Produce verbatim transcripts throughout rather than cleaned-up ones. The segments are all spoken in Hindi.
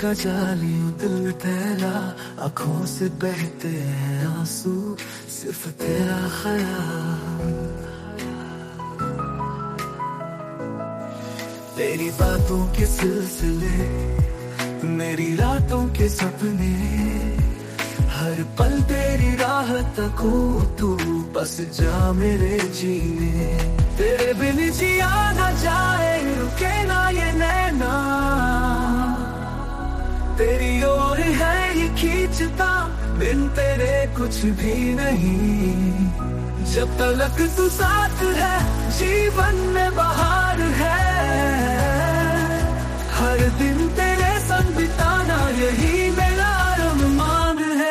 का जालियों दिल तेरा, आँखों से बहते हैं आंसू, सिर्फ तेरा ख्याल। तेरी बातों के सिलसिले, मेरी रातों के सपने, हर पल तेरी राह तको तू बस जा मेरे जीने। तेरे बिन जिया ना जाए, रुके ना ये नैना, तेरी ओर है ये खींचता, बिन तेरे कुछ भी नहीं। जब तलक तू साथ है, जीवन में बहार है, हर दिन तेरे संग बिताना यही मेरा अरमान है।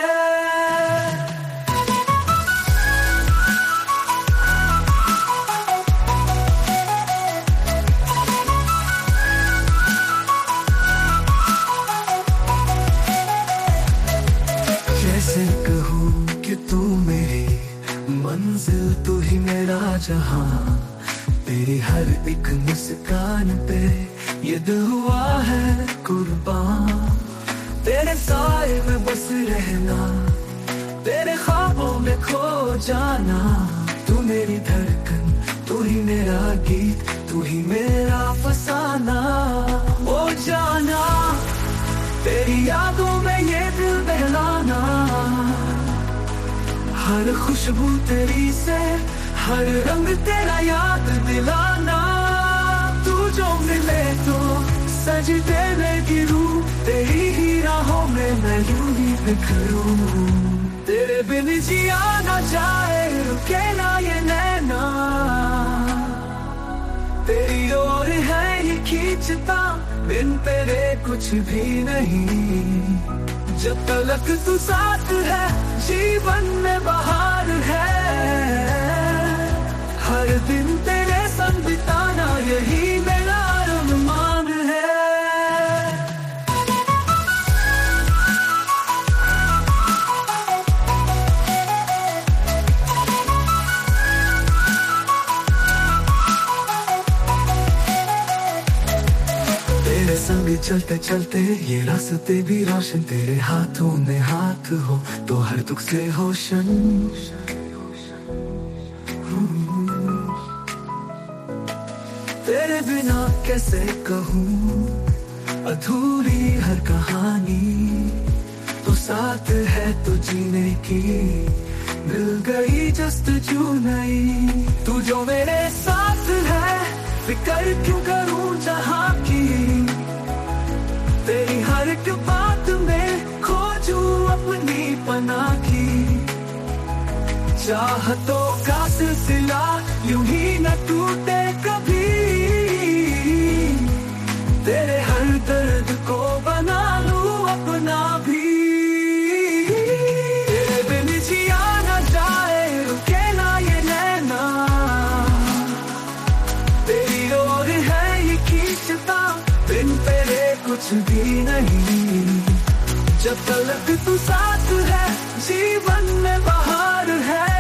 कैसे कहूँ कि तू मेरी मंजिल, तू ही मेरा जहां, तेरी हर एक मुस्कान पे ये दिल हुआ है कुर्बान। तेरे साए में बस रहना, तेरे ख्वाबों में खो जाना, तू मेरी धड़कन, तू ही मेरा गीत, तू ही मेरा फसाना। वो जाना तेरी यादों में ये दिल बहलाना, हर खुशबू तेरी से, हर रंग तेरा याद दिलाना। तू जो मिले तो सजदे में गिरूं, तेरी ही राहों में मैं यूं ही बिखरूं। तेरे बिन जिया ना जाए, रुके ना ये नैना, तेरी ओर है ये खींचता, बिन तेरे कुछ भी नहीं। जब तलक तू साथ है, जीवन में बहार है, हर दिन तेरे संग बिताना यही मेरा अरमान है। तेरे संग चलते चलते ये रास्ते भी रोशन, तेरे हाथों में हाथ हो तो हर दुख से होशन। तेरे बिना कैसे कहूँ अधूरी हर कहानी, तो साथ है तो जीने की मिल गई जस्तजू नई। तू जो मेरे साथ है, फिक्र क्यों करूँ जहाँ की, तेरी हर एक बात में खोजूं अपनी पनाह की। चाहतों का सिलसिला यूं ही न टूटे कभी, तेरे हर दर्द को बना लूं अपना भी। तेरे बिन जिया ना जाए, रुके ना ये नैना, तेरी ओर है ये खींचता, बिन तेरे कुछ भी नहीं। जब तलक तू साथ है, जीवन में बहार है,